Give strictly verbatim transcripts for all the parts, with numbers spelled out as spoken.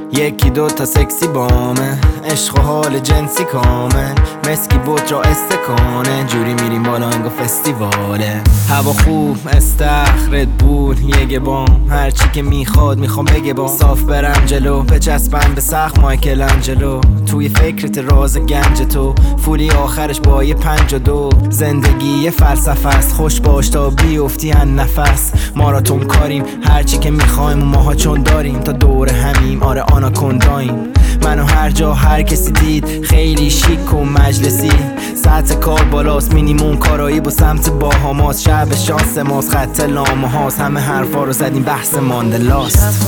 یکی دو تا سکسی بامه، عشق و حال جنسی کامل، مسکی بود را استکانه، جوری میریم بالا انگا فستیواله. هوا خوب استخرت بود یه گبام، هرچی که میخواد میخوام بگه بام، صاف برم جلو بچسبم به سقف مایکل انجلو، توی فکرت راز گنج تو، فولی آخرش با یه پنج و دو. زندگی یه فلسفه است، خوش باش تا بیفتی هن نفس، ماراتون کاریم هرچی که میخوایم و ماها چون داریم تا دور همیم، آره آناکونداییم. منو هر جا هر کسی دید خیلی شیک و مجلسی، سطح کار بالاست مینیموم کارایی با سمت باهاماست، شب شانس ماست خط لامه هاست، همه حرفا رو زدیم بحث ماندلاست.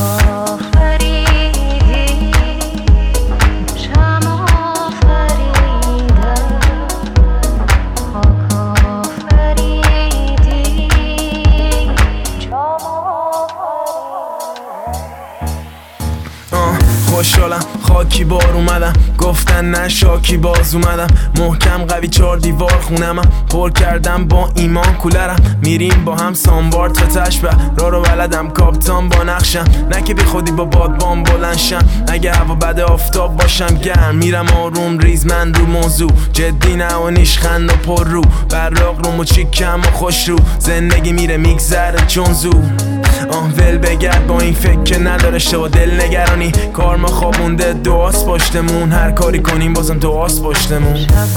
خوشحالم خاکی بار اومدم، گفتن نه شاکی باز اومدم، محکم قوی چار دیوار خونمم، پر کردم با ایمان کولرم، میریم با هم سانبار تا تشبه، را رو بلدم کاپتان با نقشم، نه که بی خودی با بادبان بلنشم، اگه هوا بده آفتاب باشم گرم، میرم آروم ریز من رو موضوع، جدی نه و نیشخند و پر رو، براق روم و چیکم و خوش رو، زندگی میره میگذره چون زو. آه ول بگرد با این فکر که نداره شو دل نگرانی، کار ما خوابونده دعاست پشتمون، هر کاری کنیم بازم دعاست پشتمون.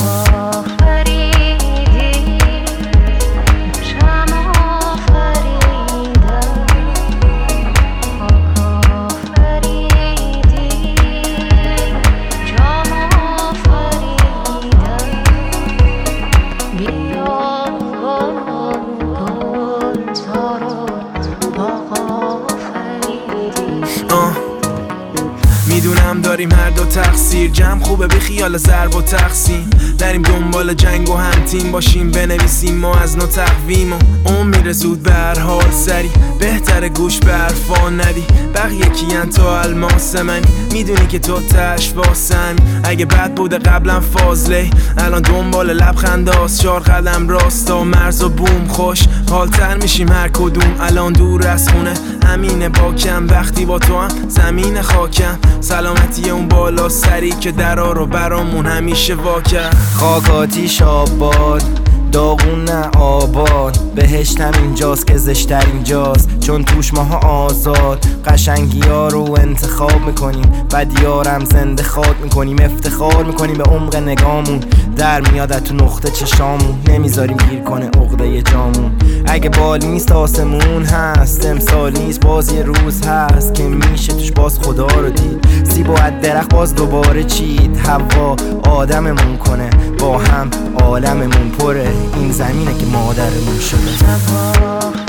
میدونم داریم هر دو تقصیر، جمع خوبه بی خیال ضرب و تقسیم، داریم دنبال جنگ و هم تیم باشیم، بنویسیم ما از نو تقویم و اون میره زود به هر حال سری، بهتره گوش به حرفا ندی، بقیه کیان تو الماس منی، میدونی که تو تش واسم، اگه بد بوده قبلا فاضله، الان دنبال لبخنداست، چار قدم راستا مرز و بوم، خوش حالتر میشیم هر کدوم، الان دور از خونه همینه باکم، وقتی با تو هم زمین خاکم، سلامتی اون بالا سری که درا رو برامون همیشه واکر. خاک آتیش آباد داغون نه آباد، بهشت هم اینجاست که زشتر اینجاست، چون توش ماها آزاد، قشنگی ها رو انتخاب میکنیم، بدیارم زنده خواد میکنیم، افتخار میکنیم به عمق نگامون، در میاد تو نقطه چشامون، نمیذاریم گیر کنه عقده جامون، اگه بال نیست آسمون هست، امسال نیست باز یه روز هست که میشه توش باز خدا رو دید، سیب و از درخت باز دوباره چید، هوا آدممون کنه با هم عالممون پره، این زمینه که مادرمون شده.